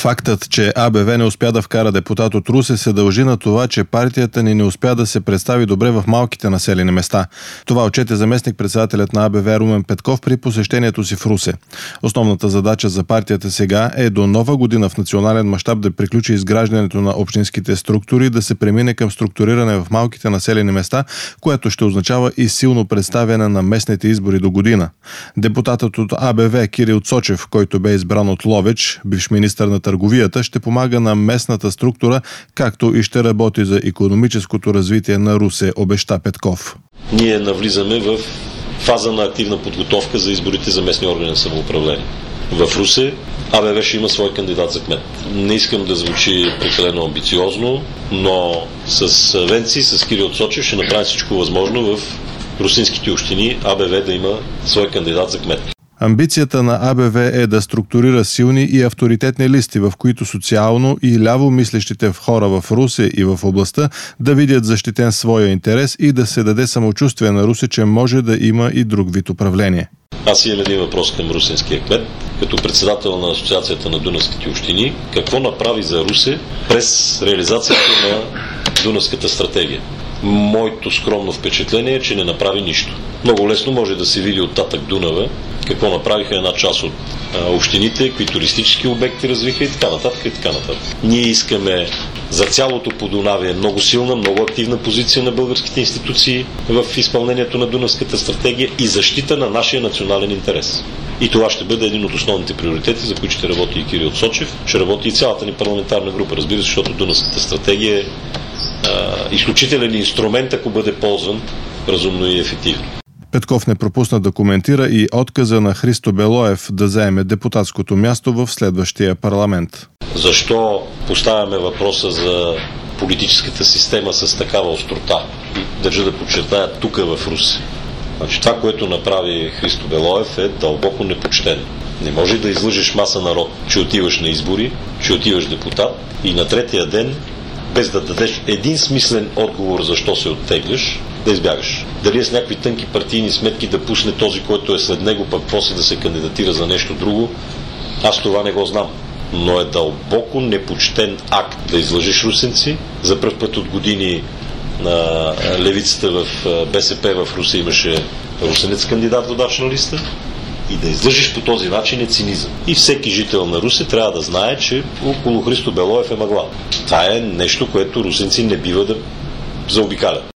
Фактът, че АБВ не успя да вкара депутат от Русе, се дължи на това, че партията ни не успя да се представи добре в малките населени места. Това отчете заместник-председателят на АБВ Румен Петков при посещението си в Русе. Основната задача за партията сега е до нова година в национален мащаб да приключи изграждането на общинските структури, да се премине към структуриране в малките населени места, което ще означава и силно представяне на местните избори до година. Депутатът от АБВ Кирил Цочев, който бе избран от Ловеч, бивш министър на търговията, ще помага на местната структура, както и ще работи за икономическото развитие на Русе, обеща Петков. Ние навлизаме в фаза на активна подготовка за изборите за местни органи на самоуправление. В Русе АБВ ще има свой кандидат за кмет. Не искам да звучи прекалено амбициозно, но с Венци, с Кирил Цочев ще направим всичко възможно в русинските общини АБВ да има свой кандидат за кмет. Амбицията на АБВ е да структурира силни и авторитетни листи, в които социално и ляво мислещите хора в Русе и в областта да видят защитен своя интерес и да се даде самочувствие на Русе, че може да има и друг вид управление. Аз имам един въпрос към русинския кмет, като председател на Асоциацията на дунавските общини. Какво направи за Русе през реализацията на Дунавската стратегия? Моето скромно впечатление е, че не направи нищо. Много лесно може да се види оттатък Дунава какво направиха една част от общините, какви туристически обекти развиха и така нататък и така нататък. Ние искаме за цялото Подунавие много силна, много активна позиция на българските институции в изпълнението на Дунавската стратегия и защита на нашия национален интерес. И това ще бъде един от основните приоритети, за които ще работи и Кирил Цочев, ще работи и цялата ни парламентарна група, разбира се, защото Дунавската стратегия е изключителен инструмент, ако бъде ползван разумно и ефективно. Петков не пропусна да коментира и отказа на Христо Белоев да заеме депутатското място в следващия парламент. Защо поставяме въпроса за политическата система с такава острота? Държа да подчертая тук в Русе. Значи, това, което направи Христо Белоев, е дълбоко непочтено. Не може да излъжеш маса народ, че отиваш на избори, че отиваш депутат и на третия ден, без да дадеш един смислен отговор защо се оттегляш, да избягаш. Дали е с някакви тънки партийни сметки да пусне този, който е след него, пък после да се кандидатира за нещо друго, аз това не го знам. Но е дълбоко непочтен акт да излъжеш русенци. За пръв път от години на левицата в БСП в Русе имаше русенец кандидат в дачна листа. И да излъжеш по този начин е цинизъм. И всеки жител на Русе трябва да знае, че около Христо Белоев е мъгла. Това е нещо, което русенци не бива да заобикалят.